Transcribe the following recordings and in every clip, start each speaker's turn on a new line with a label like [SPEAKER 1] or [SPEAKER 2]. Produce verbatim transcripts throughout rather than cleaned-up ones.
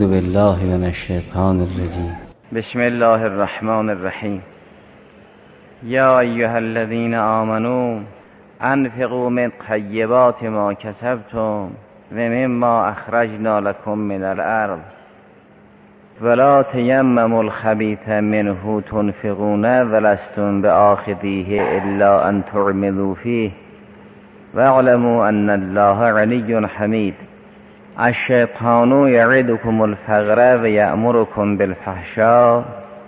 [SPEAKER 1] اعوذ بالله من الشیطان الرجیم.
[SPEAKER 2] بسم الله الرحمن الرحیم. یا ایها الذین آمنوا انفقوا من طیبات ما کسبتم و مما اخرجنا لكم من الارض ولا تیمموا الخبیث منه تنفقون ولستم بآخذیه الا ان تعملوا فیه واعلموا ان الله غنی حمید. الشیطان یعدکم الفقر و یأمرکم بالفحشاء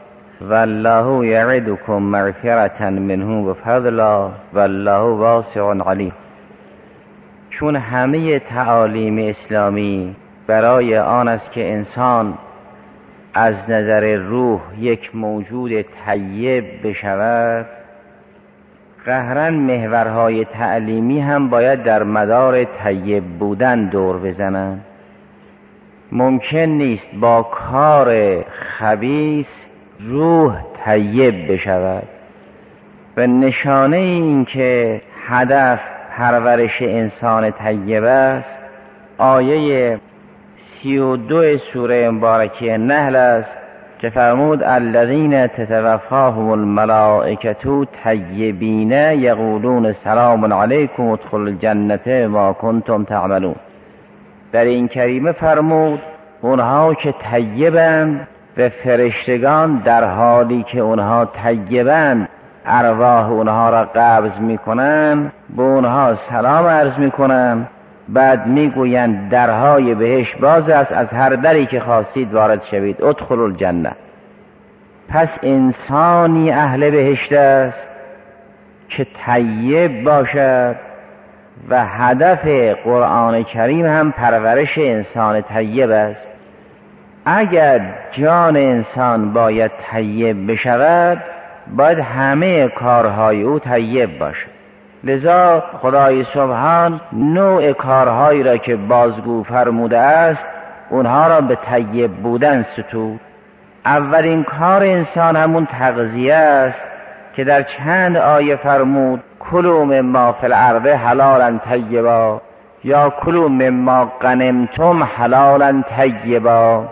[SPEAKER 2] والله یعدکم مغفرة منه و فضلا والله واسع علیم. چون همه تعالیم اسلامی برای آن است که انسان از نظر روح یک موجود طیب بشود، قهراً محورهای تعلیمی هم باید در مدار طیب بودن دور بزنند. ممکن نیست با کار خبیث روح طیب بشود و نشانه این که هدف پرورش انسان طیب است آیه سی و دو سوره مبارکه نحل است که فرمود الذین تتوفاهم الملائکة طیبین یقولون سلام علیکم ادخلوا الجنة ما کنتم تعملون. در این کریمه فرمود اونها که طیبند و فرشتگان در حالی که اونها طیبند ارواح اونها را قبض میکنن به اونها سلام عرض میکنن، بعد میگویند درهای بهشت باز است، از هر دری که خواستید وارد شوید، ادخلوا الجنه. پس انسانی اهل بهشت است که طیب باشد و هدف قرآن کریم هم پرورش انسان طیب است. اگر جان انسان باید طیب بشود باید همه کارهای او طیب باشد. لذا خدای سبحان نوع کارهایی را که بازگو فرموده است اونها را به طیب بودن ستود. اولین کار انسان همون تغذیه است که در چند آیه فرمود کلوا مما فی الارض حلالا طیبا یا کلوا مما غنمتم حلالا طیبا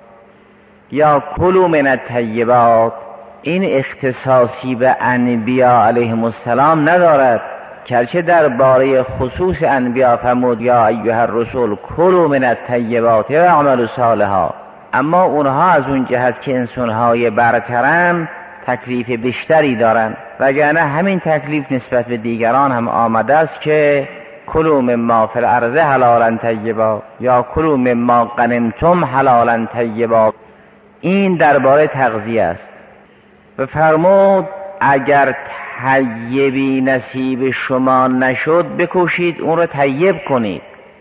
[SPEAKER 2] یا کلوا من الطیبات. این اختصاصی به انبیاء علیهم السلام ندارد، گرچه درباره خصوص انبیاء فرمود یا ایها الرسول کلوا من الطیبات و اعملوا صالحا، اما اونها از اون جهت که انسانهای برترن تکلیف بیشتری دارن، وگرنه همین تکلیف نسبت به دیگران هم آمده است که کلوا مما فی الارض حلالا طیبا یا کلوا مما غنمتم حلالا طیبا. این درباره تغذیه است. و فرمود اگر طیبی نصیب شما نشد بکوشید اون رو طیب کنید،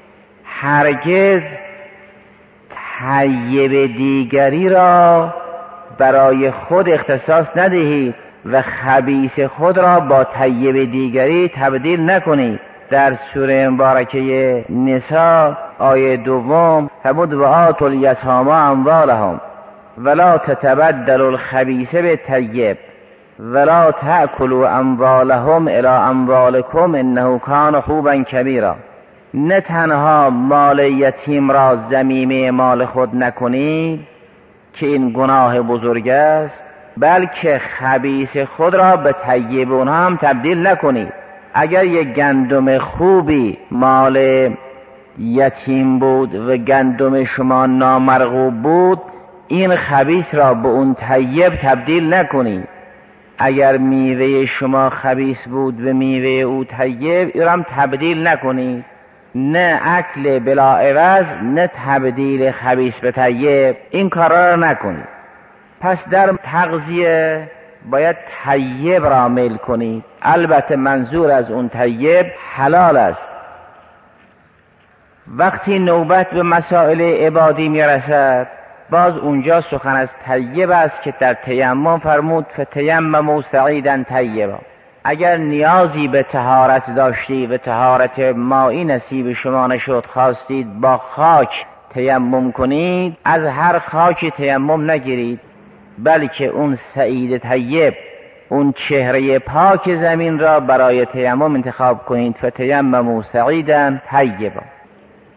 [SPEAKER 2] هرگز طیب دیگری را برای خود اختصاص ندهید و خبیث خود را با طیب دیگری تبدیل نکنید. در سوره مبارکه نساء آیه دوم فرمود و آتوا الیتامی اموالهم ولا تتبدلوا الخبیث بالطیب ولا تأکلوا اموالهم الی اموالکم انه کان حوبا کبیرا. نه تنها مال یتیم را ذمیمه مال خود نکنید که این گناه بزرگ است، بلکه خبیث خود را به طیب اونها هم تبدیل نکنید. اگر یک گندم خوبی مال یتیم بود و گندم شما نامرغوب بود، این خبیث را به اون طیب تبدیل نکنید. اگر میوه شما خبیث بود و میوه او طیب، این را هم تبدیل نکنید. نه اکل بلا عوض نه تبدیل خبیث به طیب، این کارا را نکنید. پس در تغذیه باید طیب را میل کنید، البته منظور از اون طیب حلال است. وقتی نوبت به مسائل عبادی میرسد باز اونجا سخن از طیب است که در تیمم فرمود فتیمموا صعیدا طیبا. اگر نیازی به طهارت داشتی و طهارت مائی نصیب شما نشد، خواستید با خاک تیمم کنید، از هر خاکی تیمم نگیرید، بلکه اون سعید طیب، اون چهره پاک زمین را برای تیمم انتخاب کنید. فتیمموا صعیدا طیبا.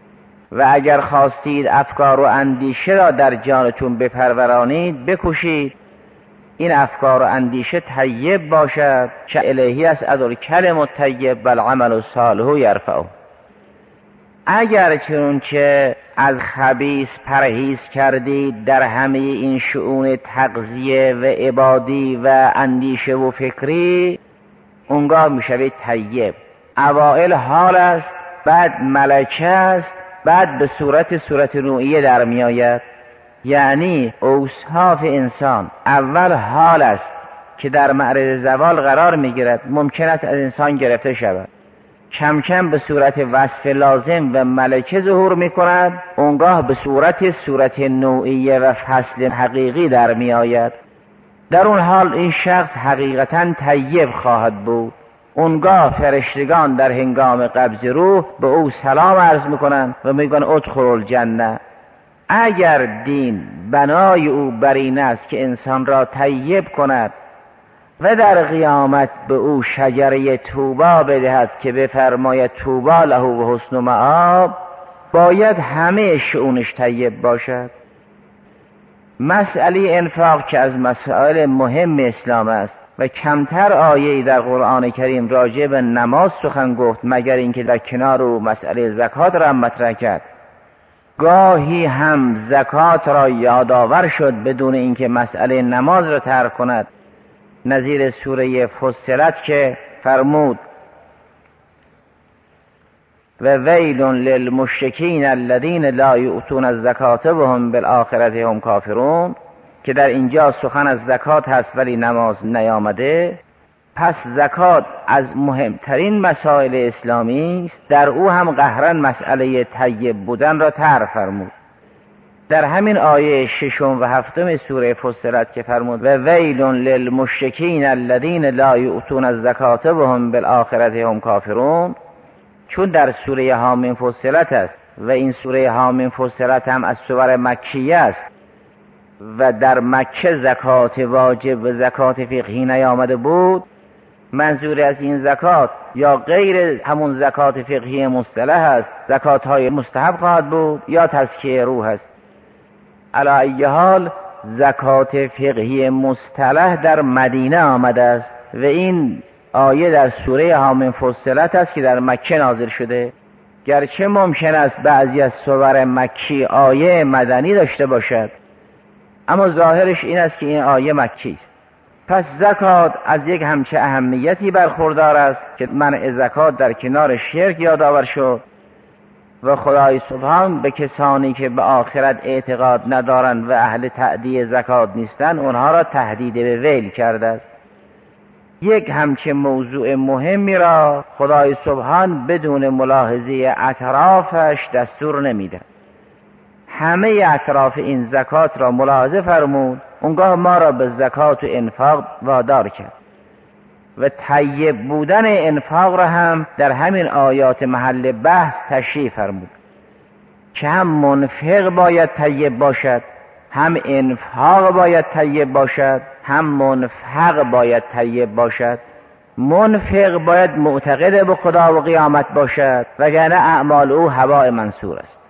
[SPEAKER 2] و اگر خواستید افکار و اندیشه را در جانتون بپرورانید بکوشید این افکار و اندیشه طیب باشد که الهی است ادل کلم الطیب والعمل الصالح یرفعه. اگر چنانچه از خبیث پرهیز کردید در همه این شؤون تغذیه و عبادی و اندیشه و فکری، اونگاه میشوید طیب. اوائل حال است، بعد ملکه است، بعد به صورت صورت نوعیه در می آید. یعنی اوصاف انسان اول حال است که در معرض زوال قرار می گیرد، ممکن است از انسان گرفته شود، کم کم به صورت وصف لازم و ملکه ظهور می کند، اونگاه به صورت صورت نوعیه و فصل حقیقی در می آید. در اون حال این شخص حقیقتا طیب خواهد بود. اونگاه فرشتگان در هنگام قبض روح به او سلام عرض میکنند و میگن ادخل الجنه. اگر دین بنای او بر این است که انسان را طیب کند و در قیامت به او شجره طوبی بدهد که بفرماید طوبی له و حسن مآب، باید همه شؤونش طیب باشد. مسئله انفاق که از مسائل مهم اسلام است و کمتر آیه‌ای در قرآن کریم راجع به نماز سخن گفت مگر اینکه در کنار او مسئله زکات را مطرح کرد. گاهی هم زکات را یادآور شد بدون اینکه مسئله نماز را ترک کند، نظیر سوره فصلت که فرمود و ویل للمشرکین الذین لا یؤتون الزکات وهم بالآخرة هم کافرون، که در اینجا سخن از زکات هست ولی نماز نیامده. پس زکات از مهمترین مسائل اسلامی است، در او هم قهرن مسئله طیب بودن را طرح فرمود. در همین آیه ششم و هفتم سوره فصلت که فرمود و ویل للمشرکین الذین لا یؤتون الزکات وهم بالآخرة هم کافرون، چون در سوره حامیم فصلت است و این سوره حامیم فصلت هم از سور مکیه است و در مکه زکات واجب و زکات فقهی نیامده بود، منظور از این زکات یا غیر همون زکات فقهی مصطلح است، زکات های مستحب خواهد بود یا تزکیه روح است. علی ای حال زکات فقهی مصطلح در مدینه آمده است و این آیه در سوره حامیم فصلت است که در مکه نازل شده. گرچه ممکن است بعضی از سور مکی آیه مدنی داشته باشد، اما ظاهرش این است که این آیه مکی است. پس زکات از یک همچه اهمیتی برخوردار است که منع زکات در کنار شرک یادآور شد و خدای سبحان به کسانی که به آخرت اعتقاد ندارند و اهل تأدیه زکات نیستند اونها را تهدید به ویل کرده است. یک همچه موضوع مهمی را خدای سبحان بدون ملاحظه اطرافش دستور نمیده. همه اطراف این زکات را ملاحظه فرمود، اونگاه ما را به زکات و انفاق وادار کرد و طیب بودن انفاق را هم در همین آیات محل بحث تشریح فرمود که هم منفق باید طیب باشد، هم انفاق باید طیب باشد، هم منفق باید طیب باشد. منفق باید معتقد به خدا و قیامت باشد وگرنه اعمال او هواء منصور است.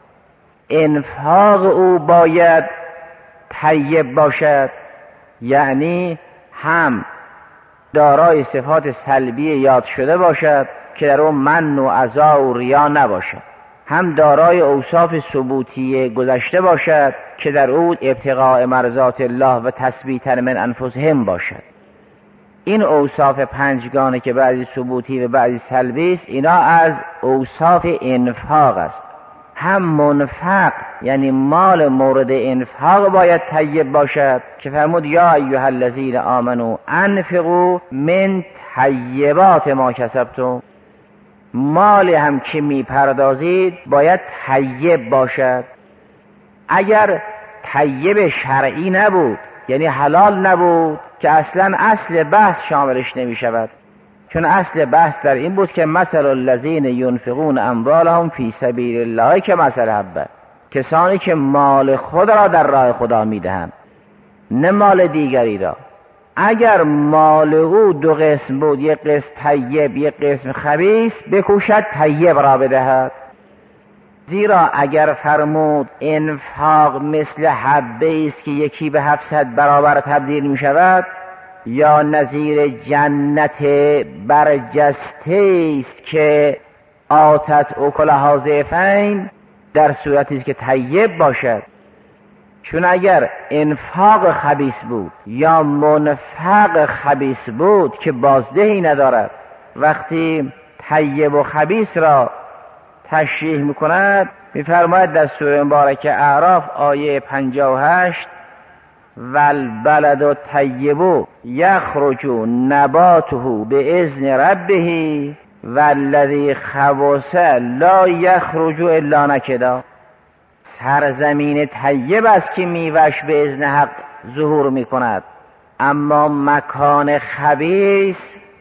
[SPEAKER 2] انفاق او باید طیب باشد، یعنی هم دارای صفات سلبی یاد شده باشد که در اون من و عزا و ریا نباشد، هم دارای اوصاف ثبوتی گذشته باشد که در او ابتغاء مرضات الله و تثبیتا من انفسهم باشد. این اوصاف پنجگانه که بعضی ثبوتی و بعضی سلبی است، اینا از اوصاف انفاق است. هم منفق یعنی مال مورد انفاق باید طیب باشد که فرمود یا ایها الذین آمنوا انفقوا من طیبات ما کسبتم. مال هم که می پردازید باید طیب باشد. اگر طیب شرعی نبود یعنی حلال نبود که اصلا اصل بحث شاملش نمی شود، چون اصل بحث در این بود که مثل الذین ینفقون اموالهم فی سبیل الله که مثل حبه، کسانی که مال خود را در راه خدا می دهند نه مال دیگری را. اگر مال او دو قسم بود، یک قسم طیب یک قسم خبیث، بکوشد طیب را بدهد. زیرا اگر فرمود انفاق مثل حبه است که یکی به هفتصد برابر تبدیل می شود، یا نظیر جنت برجسته است که آتت اکلها ضعفین، در صورتی است که طیب باشد. چون اگر انفاق خبیث بود یا منفق خبیث بود که بازدهی ندارد، وقتی طیب و خبیث را تشریح میکند میفرماید در سوره مبارکه اعراف آیه پنجاه و هشت: والبلد الطیب یخرج نباته باذن ربه والذی خبث لا یخرج الا نکدا. سرزمین طیب است که میوه‌اش به اذن حق ظهور میکند، اما مکان خبیث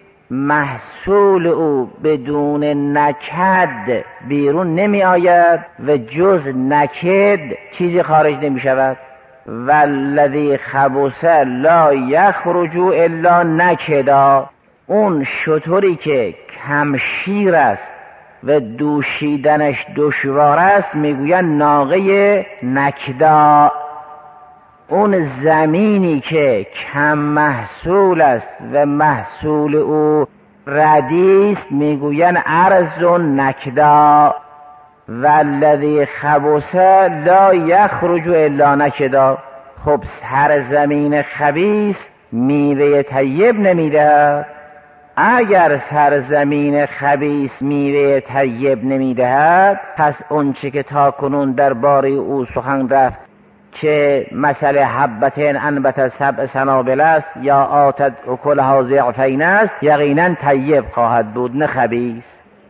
[SPEAKER 2] محصول او بدون نکد بیرون نمی آید و جز نکد چیزی خارج نمی شود. والذی خبث لا یخرج الا نکدا. اون شتری که کمشیر است و دوشیدنش دشوار است میگویند ناقه نکدا. اون زمینی که کم محصول است و محصول او ردی است میگویند ارض نکدا. والذی خبث لا یخرج الا نکدا. خب سرزمین خبیث میوه طیب نمیدهد. اگر سرزمین خبیث میوه طیب نمیدهد، پس اون چه که تا کنون درباره او سخن رفت که مثل حبتین انبت سبع سنابل است یا آتت اکلها ضعفین است، یقینا طیب خواهد بود نه خبیث.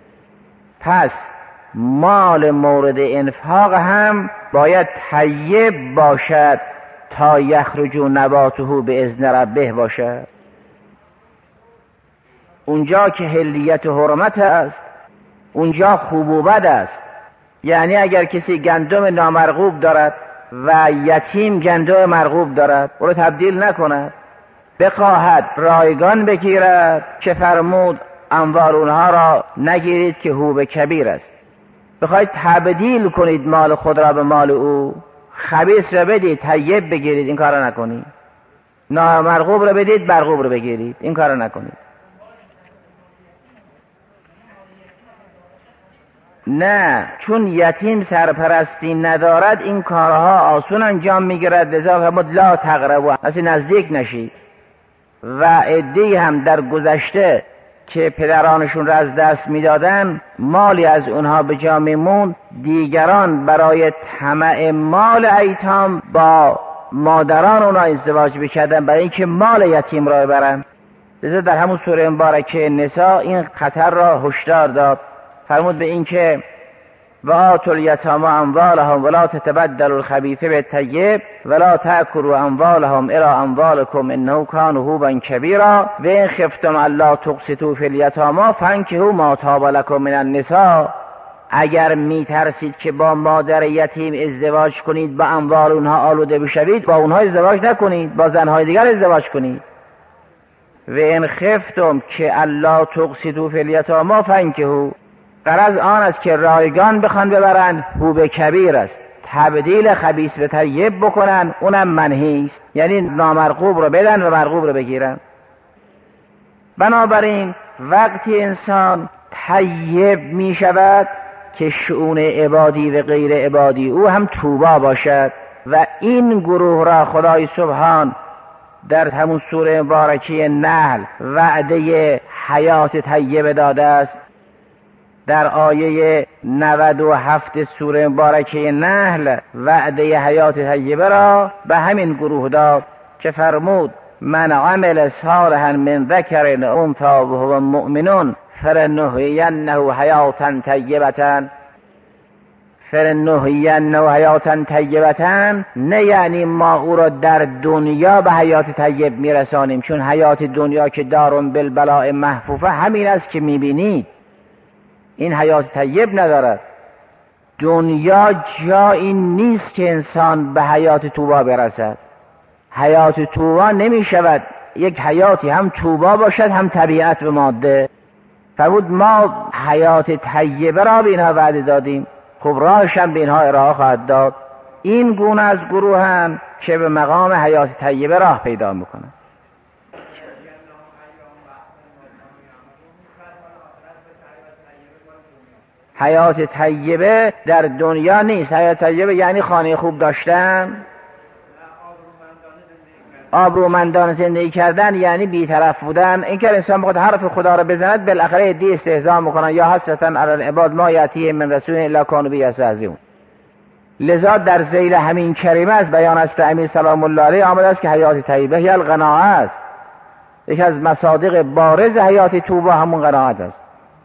[SPEAKER 2] پس مال مورد انفاق هم باید طیب باشد تا یخرج نباته به اذن ربه باشد. اونجا که حلیت و حرمت است اونجا خوب و بد است. یعنی اگر کسی گندم نامرغوب دارد و یتیم گندم مرغوب دارد، او را تبدیل نکند، بخواهد رایگان بگیرد که فرمود انوار اونها را نگیرید که هو کبیر است. بخواید تبدیل کنید مال خود را به مال او، خبیث را بدید طیب بگیرید، این کار را نکنید. نامرغوب را بدید مرغوب را بگیرید، این کار را نکنید. نه، چون یتیم سرپرستی ندارد این کارها آسون انجام میگیرد، لذا فرمود لا تقربوا، اصلا نزدیک نشید. و عده‌ای هم در گذشته که پدرانشون را از دست میدادن، مالی از اونها به جا میموند، دیگران برای طمع مال ایتام با مادران اونها ازدواج بکردن برای اینکه مال یتیم را ببرن. لذا در همون سوره مبارکه نساء این خطر را هشدار داد، فرمود به این که و آتوا الیتامی اموالهم ولا تتبدلوا الخبیث بالطیب ولا تأکلوا اموالهم الی اموالکم انه کان حوبا کبیرا و ان خفتم الا تقسطوا فی الیتامی فانکحوا ما طاب لکم من النساء. اگر می ترسید که با مادر یتیم ازدواج کنید، با اموال اونها آلوده بشوید، با اونها ازدواج نکنید، با زنهای دیگر ازدواج کنید. و ان خفتم که الا تقسطوا فی الیتامی فانکحوا، غرض آن است که رایگان بخوان ببرن، حوب کبیر است، تبدیل خبیث به طیب بکنن، اونم منهی است، یعنی نامرغوب رو بدن و مرغوب رو بگیرن. بنابراین وقتی انسان طیب می شود که شؤون عبادی و غیر عبادی او هم توبا باشد، و این گروه را خدای سبحان در همون سوره مبارکه نحل وعده حیات طیب داده است. در آیه نود و هفت سوره مبارکه نحل وعده حیات طیبه را به همین گروه داد که فرمود من عمل صالحا من ذکر انثی وهو مؤمن فلنحیینه حیاتا طیبه. فلنحیینه حیاتا طیبه نه یعنی ما او را در دنیا به حیات طیب میرسانیم، چون حیات دنیا که دارون بالبلاء محفوفه همین است که میبینید، این حیات طیب ندارد. دنیا جایی نیست که انسان به حیات توبا برسد. حیات توبا نمی شود یک حیاتی هم توبا باشد هم طبیعت و ماده. فرمود ما حیات طیبه را به اینها وعده دادیم. خب راهش هم به اینها ارائه خواهد داد. این گونه از گروهن که به مقام حیات طیبه راه پیدا میکنن. حیات طیبه در دنیا نیست. حیات طیبه یعنی خانه خوب داشتن، آبرومندان زندگی کردن، یعنی بی‌طرف بودن. این که انسان بخواد حرف خدا رو بزند بالاخره دی استهزاء میکنن، یا حسرتاً علی العباد ما یأتیهم من رسول الا کانوا به یستهزئون. لذا در ذیل همین کریمه از بیان است امیر سلام الله علیه آمده است که حیات طیبه هی القناعه است. یکی از مصادیق بارز حیات طوبی همون قناعت است.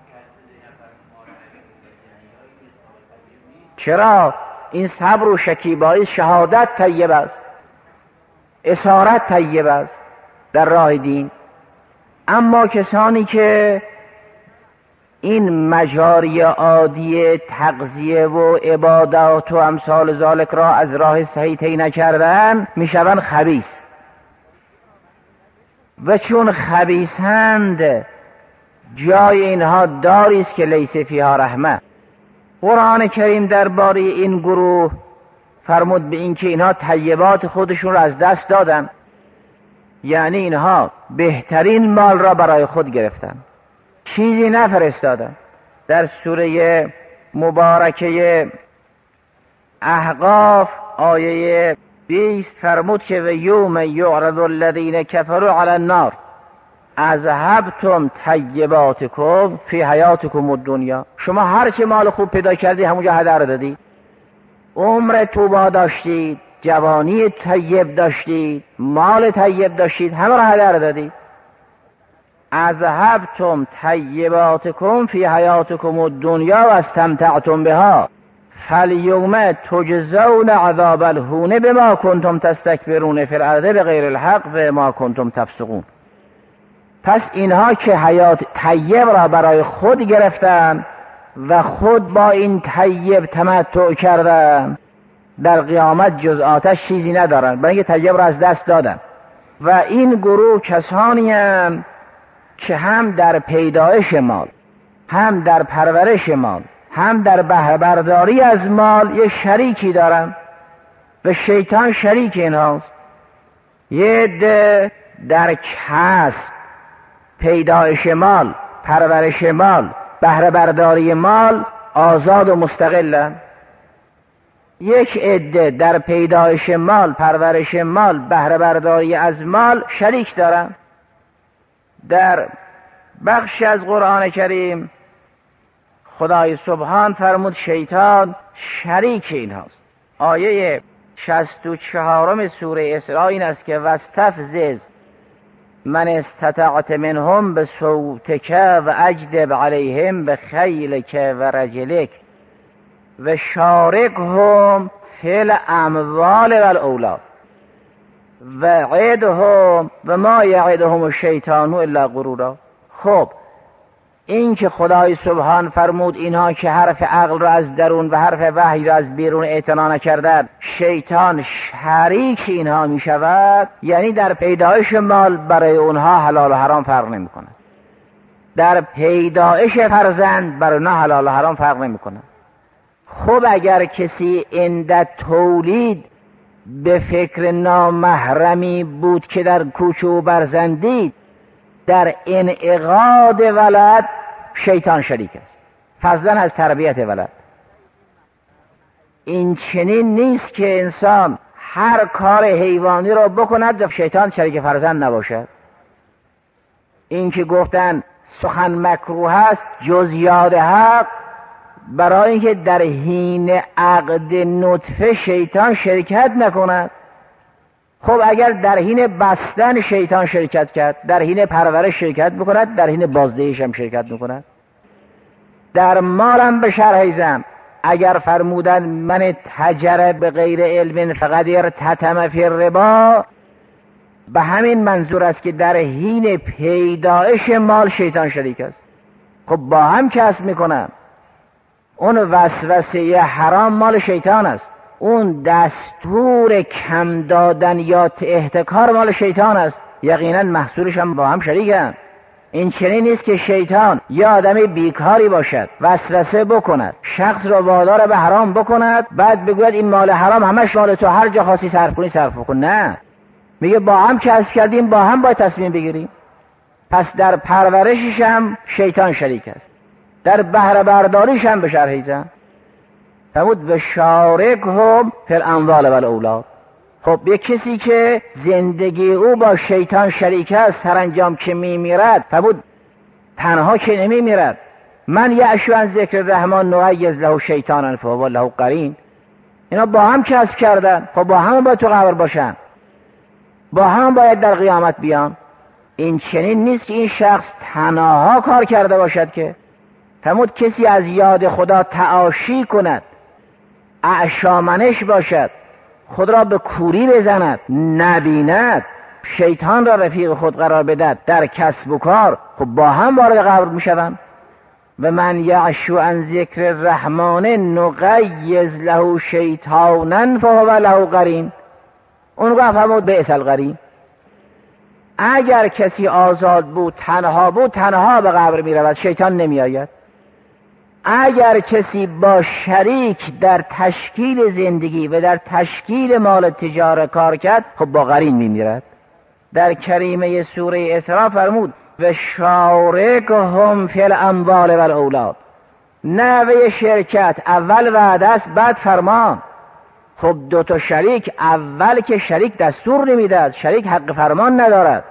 [SPEAKER 2] چرا؟ این صبر و شکیبایی شهادت طیب است، اسارت طیب است در راه دین. اما کسانی که این مجاری عادی تغذیه و عبادات و امثال ذالک را از راه صحیح طی نکردن میشوند خبیث، و چون خبیثند جای اینها داری است که لیس فیها رحمه. قرآن کریم درباره این گروه فرمود به این که اینها طیبات خودشون را از دست دادن، یعنی اینها بهترین مال را برای خود گرفتن، چیزی نفرستادن. در سوره مبارکه احقاف آیه بیست فرمود که و یوم یعرض الذین کفروا علی النار اذهبتم طیباتکم فی حیاتکم الدنیا. شما هر چه مال خوب پیدا کردی همونجا هدر دادی، عمر طوبا داشتید، جوانی طیب داشتید، مال طیب داشتید، همه را هدر دادید. اذهبتم طیباتکم فی حیاتکم الدنیا و استمتعتم بها فالیوم تجزون عذاب الهون بما کنتم تستکبرون فی الارض بغیر الحق و ما کنتم تفسقون. پس اینها که حیات طیب را برای خود گرفتن و خود با این طیب تمتع کردن، در قیامت جز آتش چیزی ندارن، برای اینکه طیب را از دست دادن. و این گروه کسانی هستند که هم در پیدایش مال، هم در پرورش مال، هم در بهره برداری از مال یک شریکی دارن و شیطان شریک اینهاست. یه عده در کسب، پیدایش مال، پرورش مال، بهره برداری مال آزاد و مستقلن. یک عده در پیدایش مال، پرورش مال، بهره برداری از مال شریک دارن. در بخشی از قرآن کریم خدای سبحان فرمود شیطان شریک اینهاست. آیه شصت و چهارم سوره اسراء این است که واستفزز من استطعت منهم بصوتک و اجلب علیهم بخیلک و رجلک و شارکهم فی الاموال و الاولاد و عدهم و ما یعدهم الشیطان الا غرورا. خب این که خدای سبحان فرمود اینها که حرف عقل را از درون و حرف وحی را از بیرون اعتنا نکردند شیطان شریک اینها می شود، یعنی در پیدایش مال برای اونها حلال و حرام فرق نمی کند، در پیدایش فرزند برای اونها حلال و حرام فرق نمی کند. خب اگر کسی عند تولید به فکر نامحرمی بود که در کوچه و برزندید، در انعقاد ولد شیطان شریک است، فضلا از تربیت ولد. این چنین نیست که انسان هر کار حیوانی را بکند و شیطان شریک فرزند نباشد. این که گفتن سخن مکروه است جز یاد حق، برای اینکه در حین عقد نطفه شیطان شرکت نکند. خب اگر در حین بستن شیطان شرکت کرد، در حین پرورش شرکت بکند، در حین بازدهیش هم شرکت میکند. در مالم به شرح زن اگر فرمودن من تجر به غیر علم فقط ارتتم فی الربا، به همین منظور است که در حین پیدایش مال شیطان شریک است. خب با هم کسب میکنن، اون وسوسه حرام مال شیطان است، اون دستور کم دادن یا احتکار مال شیطان است، یقینا محصولش هم با هم شریکن.
[SPEAKER 3] این چنین نیست که شیطان یا آدمی بیکاری باشد وسوسه بکند، شخص را وادار به حرام بکند، بعد بگوید این مال حرام همش مال تو، هر جا خواستی صرف کنی صرف کن. نه، میگه با هم کسب کردیم، با هم باید تصمیم بگیریم. پس در پرورشش هم شیطان شریک است، در بهره برداریش هم به شرحیزن فرمود و شارکهم فی الاموال و الاولاد. خب یک کسی که زندگی او با شیطان شریک است، سرانجام که میمیرد فرمود تنها که نمیمیرد. من یعشو عن ذکر الرحمن نعیض له شیطانا فهو له قرین. اینا با هم کسب کردن، خب با هم باید تو قبر باشن، با هم باید در قیامت بیان. این چنین نیست که این شخص تنها کار کرده باشد که فرمود کسی از یاد خدا تعاشی کند، اعشامنش باشد، خود را به کوری بزند، نبیند، شیطان را رفیق خود قرار بدهد در کسب و کار، خب با هم وارد قبر می شوند. و من یعشو عن ذکر الرحمن نقیض له شیطانا فهو له قرین. اون گفت فرمود بئس القرین. اگر کسی آزاد بود، تنها بود، تنها به قبر می رود، شیطان نمی آید. اگر کسی با شریک در تشکیل زندگی و در تشکیل مال تجاره کار کرد، خب با قرین می میرد. در کریمه سوره اسراء فرمود و شارکهم فی الاموال و الاولاد. نحوه شرکت اول وعده است، بعد فرمان. خب دو تا شریک، اول که شریک دستور نمیدهد، شریک حق فرمان ندارد،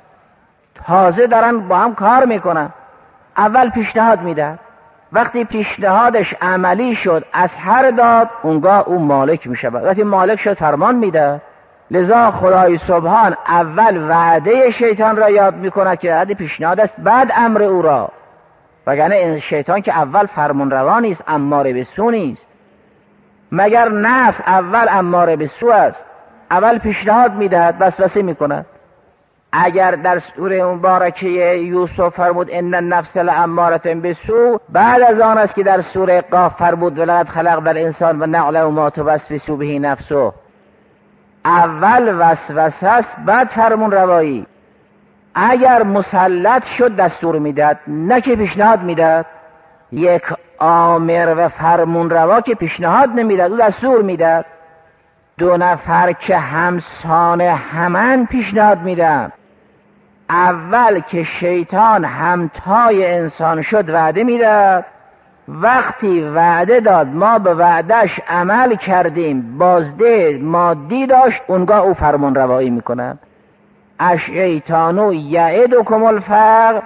[SPEAKER 3] تازه دارن با هم کار میکنن، اول پیشنهاد میدهد. وقتی پیشنهادش عملی شد، اثر داد، اونگاه اون مالک میشود. وقتی مالک شد فرمان میده. لذا خدای سبحان اول وعده شیطان را یاد میکند که وعده پیشنهاد است، بعد امر او را. وگرنه این شیطان که اول فرمان روا نیست، اماره به سو نیست. مگر نفس اول اماره به سو است، اول پیشنهاد میدهد، وسوسه میکند. اگر در سوره مبارکه یوسف فرمود ان النفس لاماره بالسوء، بعد از آن است که در سوره قاف فرمود ولقد خلقنا الانسان و نعلم ما توسوس به نفسه. اول وسوسه است، بعد فرمون روایی. اگر مسلط شد دستور میداد، نه که پیشنهاد میداد. یک آمر و فرمون روا که پیشنهاد نمیداد، او دستور میداد. دو نفر که همسان همن پیشنهاد میدن. اول که شیطان همتای انسان شد وعده میداد، وقتی وعده داد ما به وعدش عمل کردیم، بازده مادی داشت، اونگاه او فرمان روایی میکنند. الشیطان یعدکم الفقر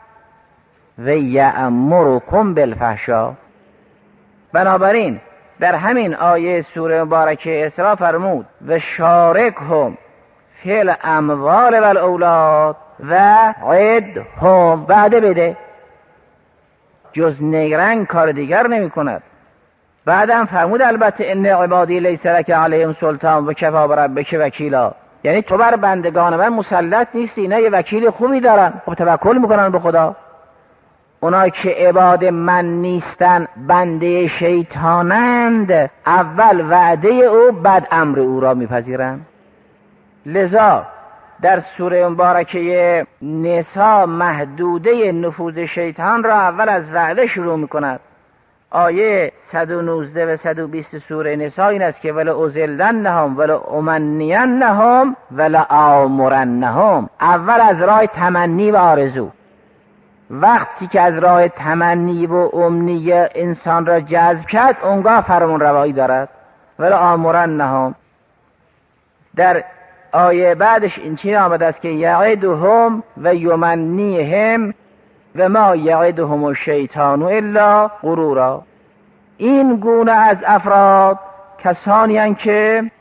[SPEAKER 3] و یأمرکم بالفحشاء. بنابراین در همین آیه سوره مبارکه اسراء فرمود و شارکهم فی الاموال و الاولاد و عدهم، وعده بده، جز نیرنگ کار دیگر نمی کند. بعدم فرمود البته ان عبادی لیس لک علیهم سلطان و کفی بربک وکیلا، یعنی تو بر بندگان من مسلط نیستی، نه یه وکیل خوبی دارن، خب توکل میکنن به خدا. اونا که عباد من نیستن بنده شیطانند، اول وعده او بعد امر او را میپذیرن. لذا در سوره مبارکه نساء محدوده نفوذ شیطان را اول از وعده شروع میکند. آیه صد و نوزده و صد و بیست سوره نساء این است که ولا ازلنهم ولا امنینهم ولا آمرنهم. اول از راه تمنی و آرزو. وقتی که از راه تمنی و امنی انسان را جذب کرد، اونگاه فرمان روایی دارد. ولا آمرنهم. در آیه بعدش این چی آمده است که یعدهم و یمنیهم و ما یعدهم الشیطان الا غرورا. این گونه از افراد کسانی هستند که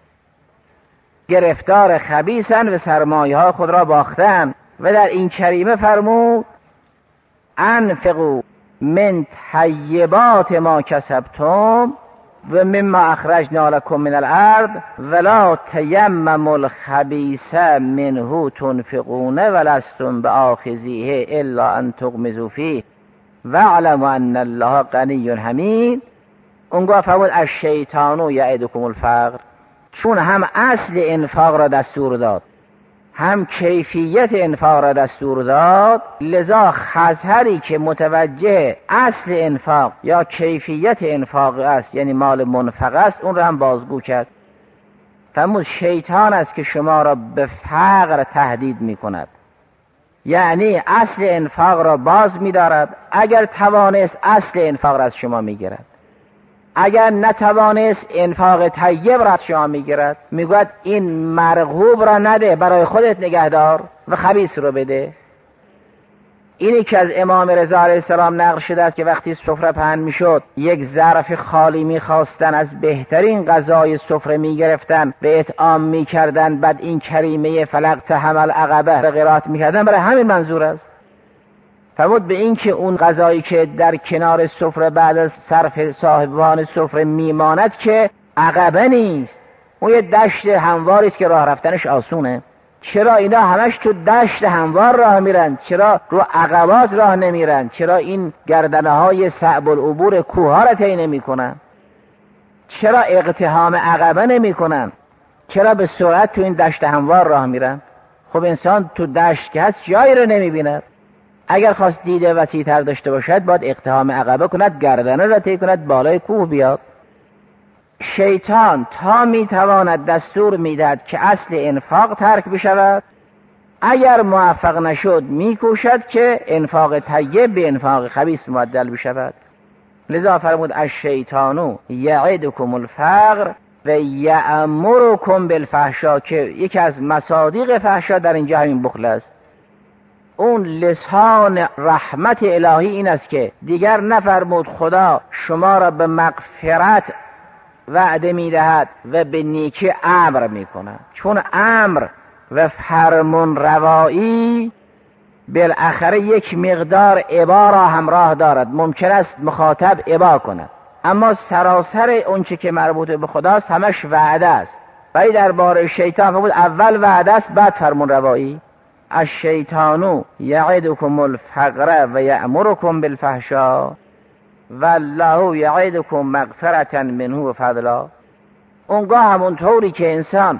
[SPEAKER 3] گرفتار خبیثند و سرمایه ها خود را باختند. و در این کریمه فرمود انفقوا من طیبات ما کسبتم و مما اخرجنا لكم من الارض ولا تیمموا الخبیث منه تنفقون ولستم بآخذیه الا ان تغمضوا فیه واعلموا ان الله غنی حمید. اونگاه فرمود الشیطان یعدکم الفقر، چون هم اصل انفاق را دستور داد، هم کیفیت انفاق را دستور داد، لذا خطری که متوجه اصل انفاق یا کیفیت انفاق است، یعنی مال منفق است، اون را هم بازگو کرد. فرمود شیطان است که شما را به فقر تهدید می کند، یعنی اصل انفاق را باز می دارد. اگر توانست اصل انفاق را از شما می گیرد، اگر نتوانست انفاق طیب را از شما می گیرد، می گوید این مرغوب را نده، برای خودت نگهدار و خبیث رو بده. اینی که از امام رضا علیه السلام نقل شده است که وقتی سفره پهن می شد یک ظرف خالی می خواستن، از بهترین غذای سفره می گرفتن به اطعام می کردن، بعد این کریمه فلق تحمل عقبه را قرائت می کردن. برای همین منظور است. فرمود به این که اون غذایی که در کنار سفره بعد از صرف صاحبان سفره میماند که عقبه نیست، اون یه دشت همواری است که راه رفتنش آسونه. چرا اینا همش تو دشت هموار راه میرن؟ چرا رو عقبات راه نمیرن؟ چرا این گردنه های صعب العبور کوه ها را طی نمیکنن؟ چرا اقتحام عقبه نمیکنن؟ چرا به سرعت تو این دشت هموار راه میرن؟ خب انسان تو دشت که هست جایی رو نمیبیند. اگر خواست دیده وسیع‌تر داشته باشد باید اقتحام عقبه کند، گردنه را طی کند، بالای کوه بیاد. شیطان تا میتواند دستور میدهد که اصل انفاق ترک بشود، اگر موفق نشد میکوشد که انفاق طیب به انفاق خبیث مبدل بشود. لذا فرمود الشیطان یعدکم الفقر و یأمرکم بالفحشاء، که یکی از مصادیق فحشا در اینجا همین بخل است. اون لسان رحمت الهی این است که دیگر نفرمود خدا شما را به مغفرت وعده میدهد و به نیکی امر میکند، چون امر و فرمان روایی بالاخره یک مقدار ابا را همراه دارد. ممکن است مخاطب ابا کند، اما سراسر اون چه که مربوط به خداست همش وعده است. ولی درباره شیطان بود اول وعده است بعد فرمان روایی. الشیطان یعدکم الفقر و یأمرکم بالفحشاء والله یعدکم مغفرة منه و فضلا. اونگاه همونطوری که انسان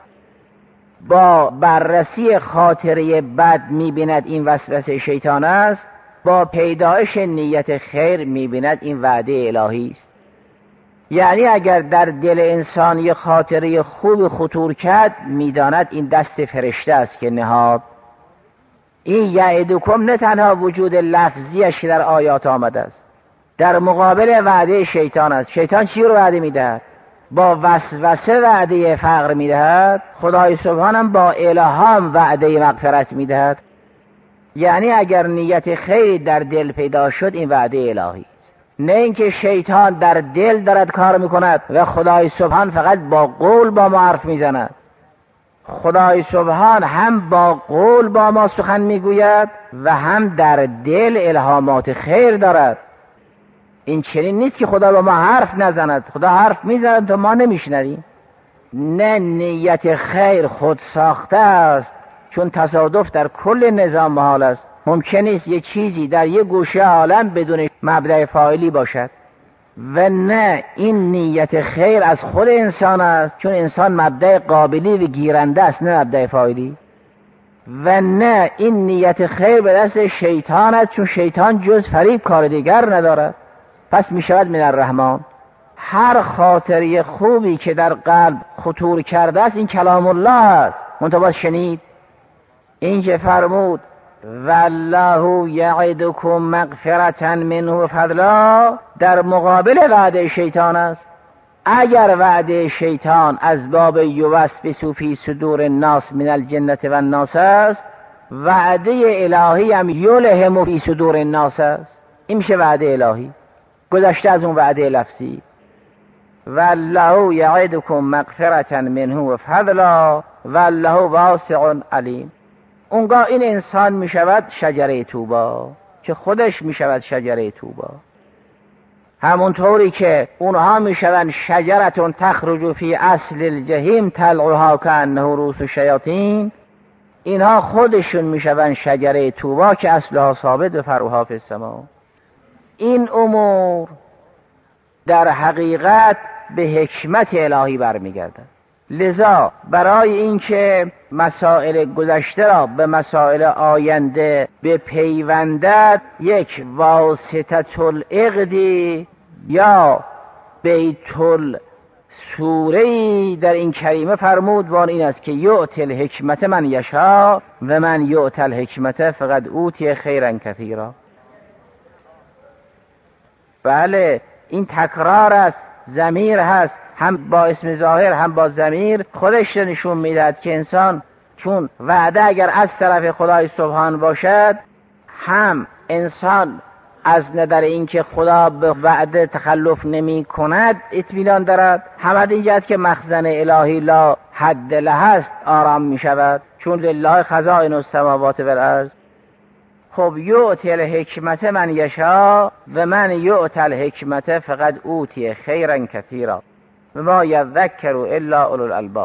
[SPEAKER 3] با بررسی خاطره بد میبیند این وسوسه شیطان است، با پیدایش نیت خیر میبیند این وعده الهی است. یعنی اگر در دل انسان یک خاطره خوب خطور کرد، میداند این دست فرشته است که نهاد. این یعدکم نه تنها وجود لفظیش که در آیات آمده است، در مقابل وعده شیطان است. شیطان چی رو وعده میدهد؟ با وسوسه وعده فقر میدهد. خدای سبحانم با الهام وعده مغفرت میدهد. یعنی اگر نیت خیر در دل پیدا شد این وعده الهی است، نه اینکه شیطان در دل دارد کار میکند و خدای سبحان فقط با قول با ما حرف میزند. خدای سبحان هم با قول با ما سخن میگوید و هم در دل الهامات خیر دارد. این چنین نیست که خدا با ما حرف نزند. خدا حرف میزند تو ما نمیشنویم. نه، نیت خیر خود ساخته است، چون تصادف در کل نظام محال است. ممکن نیست یک چیزی در یک گوشه عالم بدون مبدأ فاعلی باشد. و نه، این نیت خیر از خود انسان است، چون انسان مبدأ قابلی و گیرنده است، نه مبدأ فاعلی. و نه، این نیت خیر به دست شیطان است، چون شیطان جز فریب کار دیگر ندارد. پس می شود من الرحمن. هر خاطری خوبی که در قلب خطور کرده است این کلام الله است، منتها شنید. این که فرمود والله یعدکم مغفرة منه و فضلا در مقابل وعده شیطان است. اگر وعده شیطان از باب یوسوس فی صدور الناس من الجنة و الناس است، وعده الهی هم یلهم فی صدور الناس است. این میشه وعده الهی گذشته از اون وعده لفظی. والله یعدکم مغفرة منه و فضلا والله واسع علیم. اونگاه این انسان می شود شجره طوبا، که خودش می شود شجره طوبا. همونطوری که اونها می شوند شجرتون تخرج فی اصل الجحیم طلعها کانه رؤوس الشیاطین، اینها خودشون می شوند شجره طوبا که اصلها ثابت و فروها فی السما. این امور در حقیقت به حکمت الهی برمیگردد. لذا برای اینکه مسائل گذشته را به مسائل آینده بپیوندد یک واسطة العقدی یا بیت السوره‌ای در این کریمه فرمود و این است که یؤتی الحکمت من یشاء و من یؤتی الحکمت فقد اوتی خیرا کثیرا. بله این تکرار است، ضمیر هست، هم با اسم ظاهر هم با ضمیر خودش نشون میدهد که انسان چون وعده اگر از طرف خدای سبحان باشد، هم انسان از نظر اینکه خدا به وعده تخلف نمی کند اطمینان دارد، هم از این جهت که مخزن الهی لا حد له است آرام می شود، چون لله خزائن السماوات و الارض. خب یؤتی الحکمت من یشاء و من یؤتی الحکمت فقد اوتی خیرا کثیرا و ما یذکر الا اولو الالباب.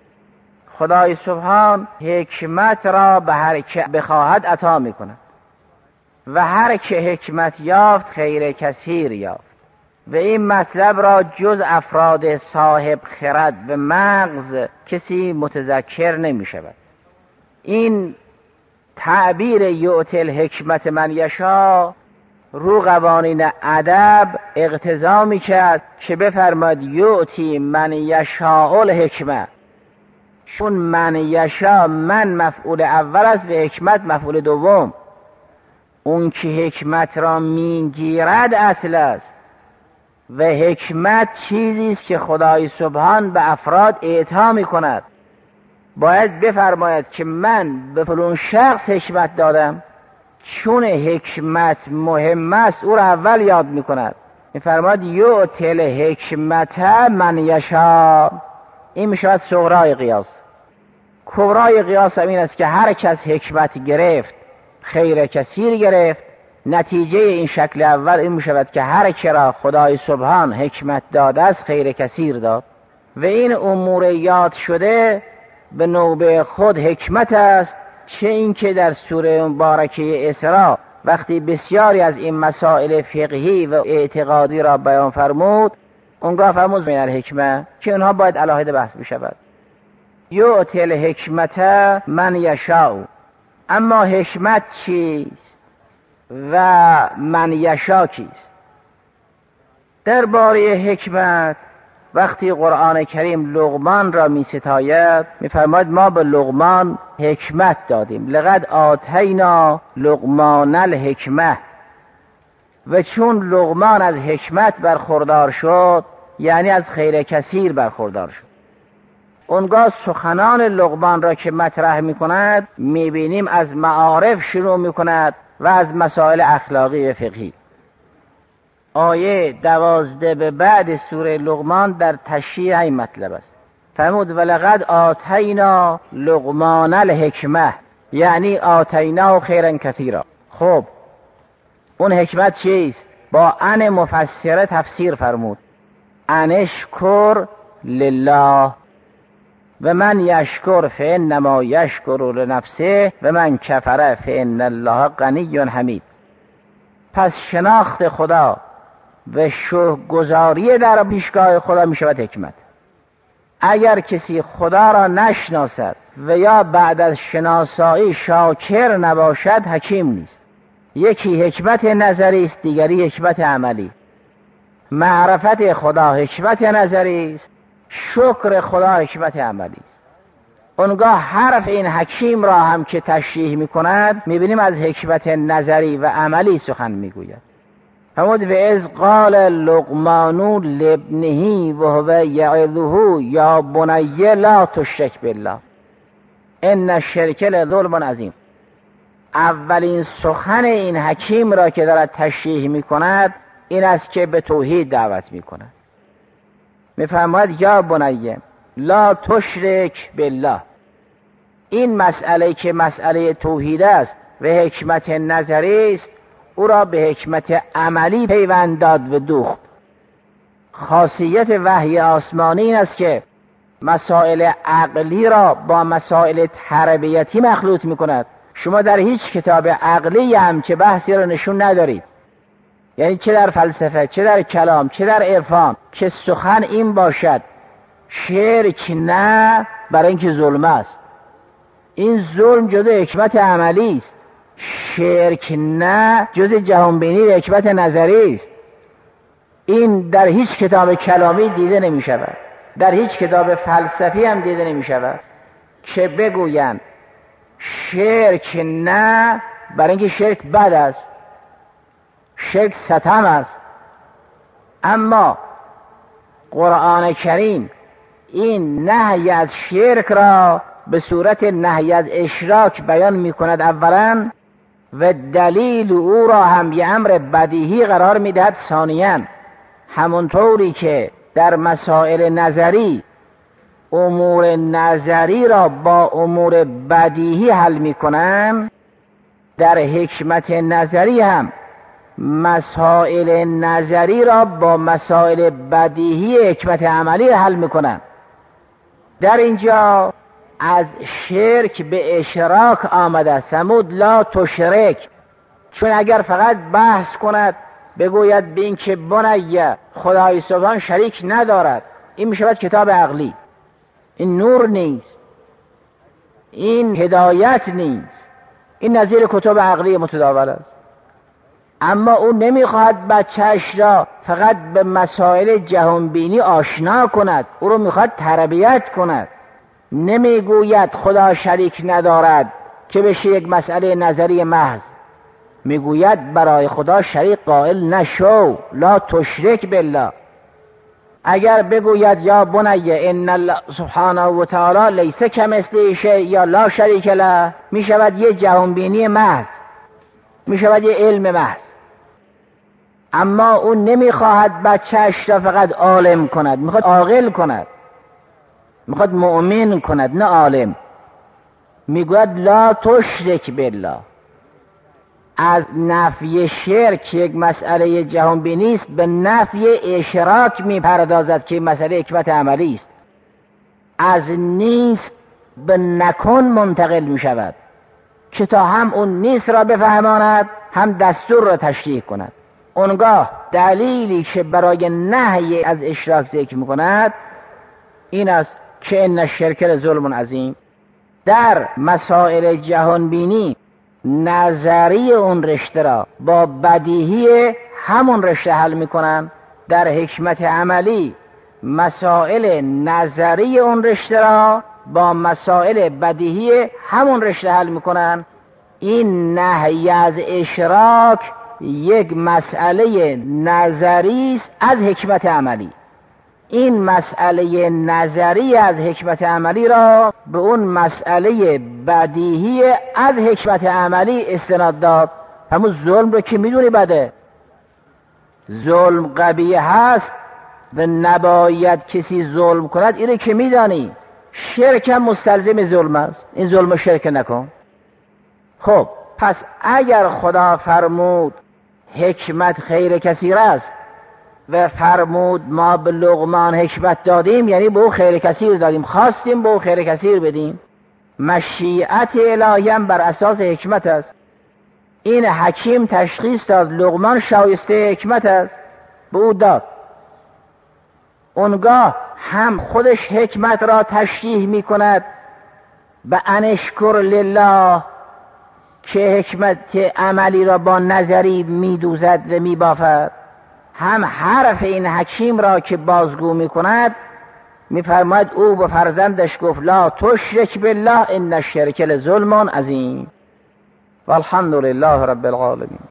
[SPEAKER 3] خدای سبحان حکمت را به هر که بخواهد عطا می کند و هر که حکمت یافت خیر کثیر یافت و این مطلب را جز افراد صاحب خرد و مغز کسی متذکر نمی شود. این تعبیر یؤتی الحکمت من یشاء رو قوانین ادب اقتضا می کرد که بفرماد یؤتی من یشاء الحکمه، چون من یشاء من مفعول اول است و حکمت مفعول دوم. اون که حکمت را میگیرد اصل است و حکمت چیزی است که خدای سبحان به افراد اعطا می کند. باید بفرماید که من به فلان شخص حکمت دادم، چون حکمت مهم است او را اول یاد می کند. می فرماید یؤتی الحکمت من یشاء. این می شود صغرای قیاس. کبرای قیاس هم این است که هر کس حکمت گرفت خیر کثیر گرفت. نتیجه این شکل اول این می شود که هر که را خدای سبحان حکمت داده است خیر کثیر داد و این امور یاد شده به نوبه خود حکمت است. چه این که در سوره مبارکه اسراء وقتی بسیاری از این مسائل فقهی و اعتقادی را بیان فرمود، اونگاه فرمود من الحکمه که اونها باید علاهده بحث بشود. یؤتی الحکمت من یشاء. اما حکمت چیست و من یشاء کیست؟ درباره حکمت وقتی قرآن کریم لقمان را می ستاید می فرماید ما به لقمان حکمت دادیم، لقد آتینا لقمان الحکمه. و چون لقمان از حکمت برخوردار شد یعنی از خیر کثیر برخوردار شد. اونگاه سخنان لقمان را که مطرح می کند می بینیم از معارف شروع می کند و از مسائل اخلاقی و فقهی. آیه دوازده به بعد سوره لقمان در تشریح این مطلب است. فرمود ولقد آتینا لقمان الحکمه، یعنی آتینا خیرا کثیرا. خب اون حکمت چیست؟ با ان مفسره تفسیر فرمود. انشکر لله و من یشکر فانما یشکر لنفسه و من کفر فان الله غنی حمید. پس شناخت خدا و شکرگزاری در پیشگاه خدا می شود حکمت. اگر کسی خدا را نشناسد و یا بعد از شناسایی شاکر نباشد حکیم نیست. یکی حکمت نظری است، دیگری حکمت عملی. معرفت خدا حکمت نظری است، شکر خدا حکمت عملی است. اونگاه حرف این حکیم را هم که تشریح می کند می بینیم از حکمت نظری و عملی سخن می گوید. فرمود و اذ قال لقمان لابنه وهو یعظه یا بنی لا تشرک بالله ان الشرک لظلم عظیم. اولین سخن این حکیم را که دارد تشریح می کند این است که به توحید دعوت می کند. می فرماید یا بنی لا تشرک بالله. این مسئله که مسئله توحید است و حکمت نظری است او را به حکمت عملی پیوند داد و دوخت. خاصیت وحی آسمانی این است که مسائل عقلی را با مسائل تربیتی مخلوط می کند. شما در هیچ کتاب عقلی هم که بحثی را نشون ندارید، یعنی چه در فلسفه چه در کلام چه در عرفان که سخن این باشد شرک نه، برای اینکه ظلم است. این ظلم جز حکمت عملی است. شرک نه جز جهانبینی و حکمت نظری است. این در هیچ کتاب کلامی دیده نمی شود، در هیچ کتاب فلسفی هم دیده نمی شود که بگویند شرک نه، برای اینکه شرک بد است، شرک ستم است. اما قرآن کریم این نهی از شرک را به صورت نهی از اشراک بیان می کند اولا، و دلیل او را هم یه امر بدیهی قرار می دهد ثانیاً. همونطوری که در مسائل نظری امور نظری را با امور بدیهی حل می کنند، در حکمت نظری هم مسائل نظری را با مسائل بدیهی حکمت عملی حل می کنند. در اینجا از شرک به اشراک آمده است. فرمود لا تشرک، چون اگر فقط بحث کند بگوید به این که بنیه خدای سبحان شریک ندارد، این می شود کتاب عقلی. این نور نیست، این هدایت نیست، این نظیر کتاب عقلی متداول است. اما او نمیخواهد بچه‌اش را فقط به مسائل جهانبینی آشنا کند، او رو میخواهد تربیت کند. نمیگوید خدا شریک ندارد که بشه یک مسئله نظری محض، میگوید برای خدا شریک قائل نشو، لا تشرک بالله. اگر بگوید یا بنی ان الله سبحانه و تعالی لیس کمثله شیء یا لا شریک له، میشود یه جهانبینی محض، میشود یه علم محض. اما اون نمیخواهد بچه‌اش را فقط عالم کند، میخواد عاقل کند، میخواد مؤمن کند، نه عالم. میگوید لا تشرک بالله. از نفی شرک یک مسئله جهانبینی است، به نفی اشراک میپردازد که مسئله حکمت عملی است. از نیست به نکن منتقل میشود که تا هم اون نیست را بفهماند، هم دستور را تشریح کند. اونگاه دلیلی که برای نهی از اشراک ذکر میکند این است که ان الشرک لظلم عظیم. در مسائل جهانبینی نظری اون رشته را با بدیهی همون رشته حل میکنن، در حکمت عملی مسائل نظری اون رشته را با مسائل بدیهی همون رشته حل میکنن. این نهی از اشراک یک مسئله نظری است از حکمت عملی. این مسئله نظری از حکمت عملی را به اون مسئله بدیهی از حکمت عملی استناد داد. همون ظلم رو که میدونی بده، ظلم قبیح هست و نباید کسی ظلم کند، اینو که میدانی. شرک هم مستلزم ظلم است، این ظلم و شرک نکن. خب پس اگر خدا فرمود حکمت خیر کثیر است و فرمود ما به لقمان حکمت دادیم، یعنی به او خیر کثیر دادیم، خواستیم به او خیر کثیر بدیم. مشیعت الهی هم بر اساس حکمت است. این حکیم تشخیص داد لقمان شایسته حکمت است، به او داد. اونگاه هم خودش حکمت را تشریح می کند به انشکر لله که حکمت عملی را با نظری می دوزد و می بافد، هم حرف این حکیم را که بازگو می کند می فرماید او به فرزندش گفت لا تشرک بالله ان الشرک لظلم عظیم. والحمد لله رب العالمین.